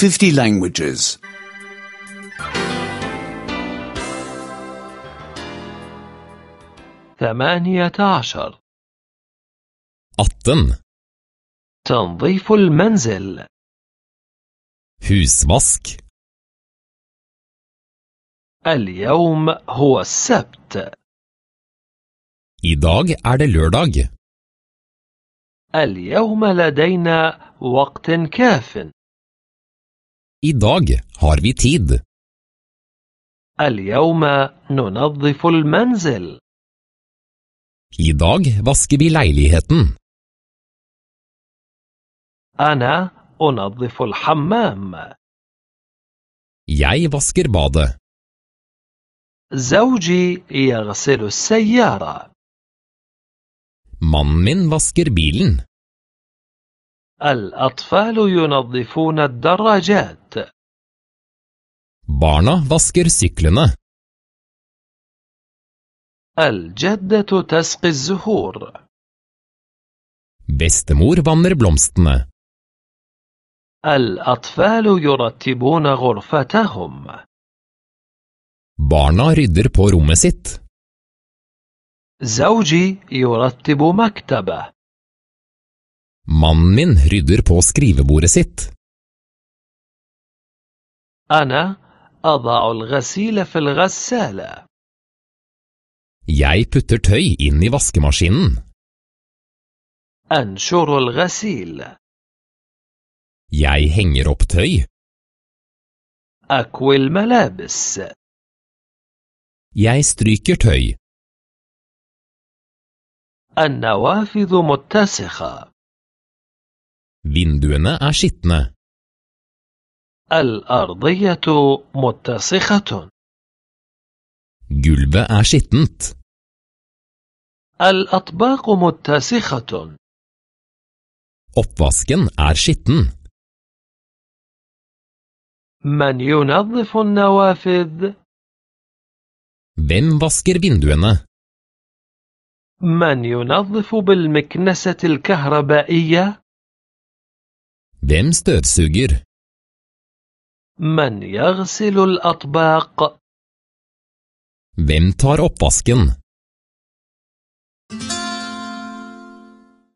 50 languages. 18. 18. تنظيف المنزل. Husvask. اليوم هو السبت. I dag det lørdag. اليوم لدينا وقت كاف. I dag har vi tid. اليوم ننظف المنزل. I dag vasker vi leiligheten. أنا أنظف الحمام. Jeg vasker badet. زوجي يغسل السيارة. Mannen min vasker bilen. الأطفال ينظفون الدراجات. Barna vasker syklene. الجدة تسقي الزهور. Bestemor vanner blomstene. الأطفال يرتبون غرفتهم. Barna rydder på rommet sitt. زوجي يرتب مكتبه. Mannen min rydder på skrivebordet sitt. أنا أضع الغسيل في الغسالة. Jeg putter tøy inn i vaskemaskinen. أنشر الغسيل. Jeg henger opp tøy. أكوي الملابس. Jeg stryker tøy. النوافذ متسخة. Vinduene skitne. الأرضية متسخة. Gulvet skittent. الأطباق متسخة. Oppvasken skitten. من ينظف النوافذ؟ Hvem vasker vinduene? من ينظف بالمكنسة الكهربائية؟ Hvem støvsuger? من يغسل الأطباق؟ Hvem tar oppvasken?